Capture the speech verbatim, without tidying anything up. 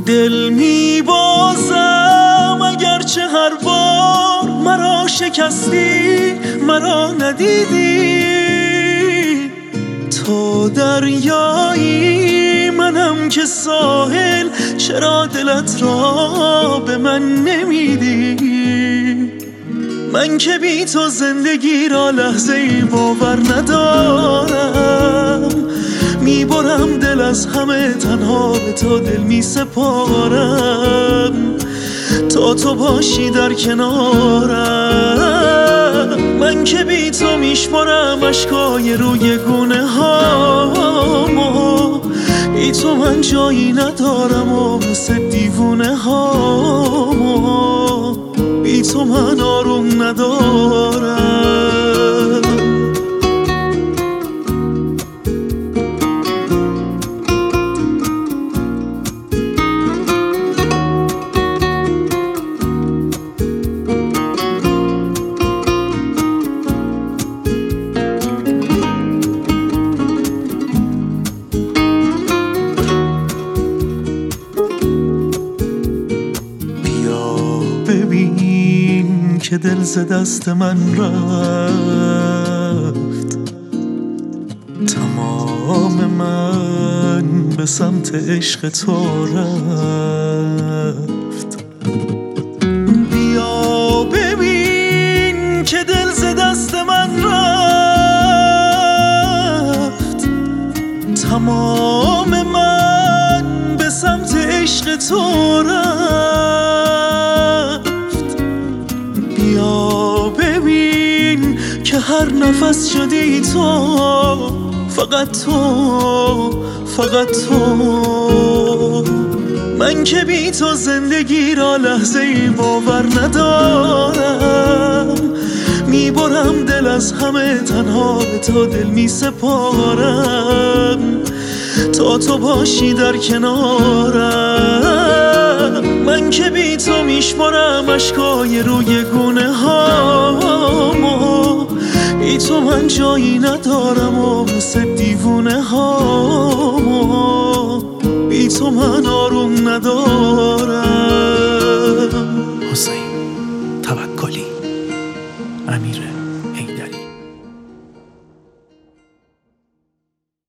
دل میبازم اگرچه هر بار مرا شکستی، مرا ندیدی. تو دریایی منم که ساحل، چرا دلت را به من نمیدی؟ من که بی تو زندگی را لحظه ای باور ندارم. میبرم دل از همه، تنها به تو دل میسپارم. تا تو باشی در کنارم، من که بی تو میشمرم اشکای روی گونه هامو. بی تو من جایی ندارم و مثل دیوونه هامو، بی تو من آروم ندارم. ببین که دل ز دست من رفت، تمام من به سمت عشق تو رفت. بیا ببین که دل ز دست من رفت، تمام من به سمت عشق تو رفت. بیا ببین که هر نفس شدی تو، فقط تو، فقط تو. من که بی تو زندگی را لحظه ای باور ندارم. میبرم دل از همه، تنها به تو دل میسپارم. تا تو باشی در کنارم، من که بی تو میشمرم اشکای روی گونه هامو. بی تو من جایی ندارم و مثل دیوونه هامو، بی تو من آروم ندارم.